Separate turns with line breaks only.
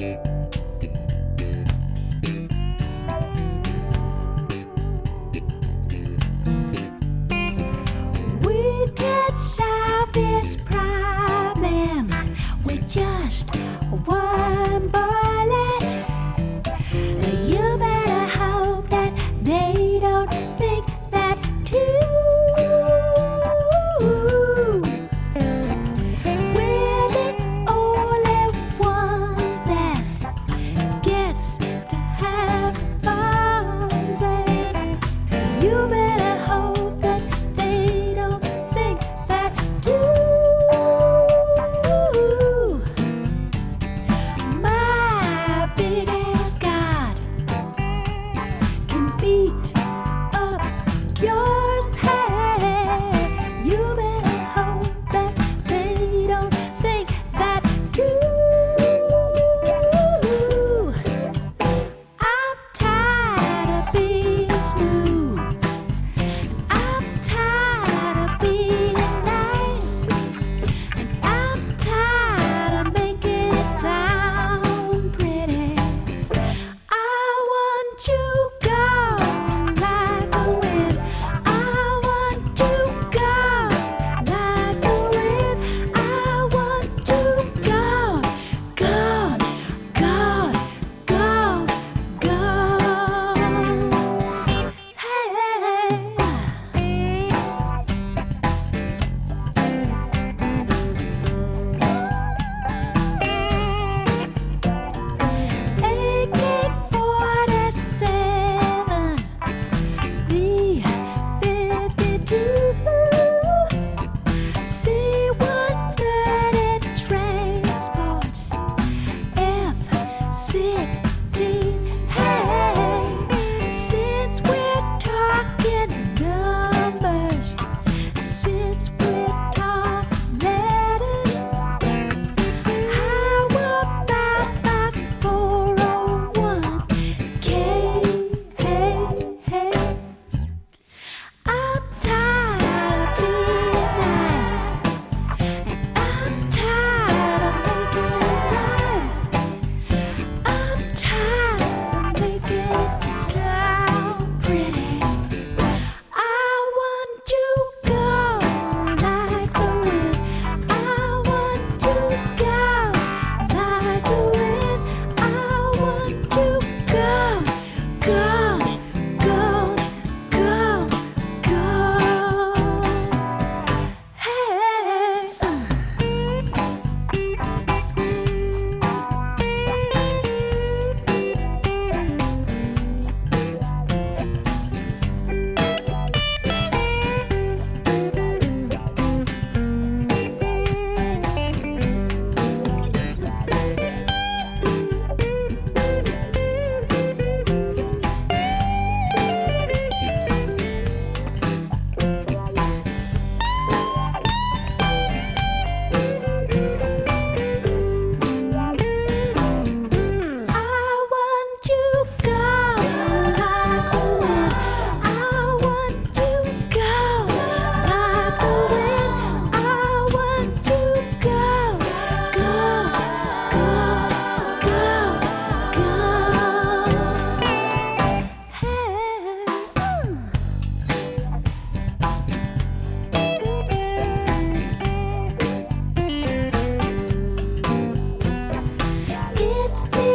We could solve this problem with just one bullet. You better hope that they don't think that too. We're the only ones that gets to have bombs, and you better hope that they don't think that too. My big ass God can beat up yours. Hey, you better hope that they don't think that too. I'm tired of being smooth. I'm tired of being nice. And I'm tired of making it sound pretty. I want you gone like the wind. I want you gone like the wind. I want you gone, gone, gone, gone, gone. Hey. AK-47, B-52, C-130 transport, F-16. Hey, since we're talking numbers, since we're talking letters, how about that 401k? Hey, hey. I'm tired of being nice, and I'm tired of making it right. I'm tired of making it sound pretty. I want you gone like the wind. I want you gone like the wind. I want you gone, gone, gone, gone, gone. Hey, I want you gone like the wind. I want you gone like the wind. I want you gone, gone, gone, gone, gone. It's the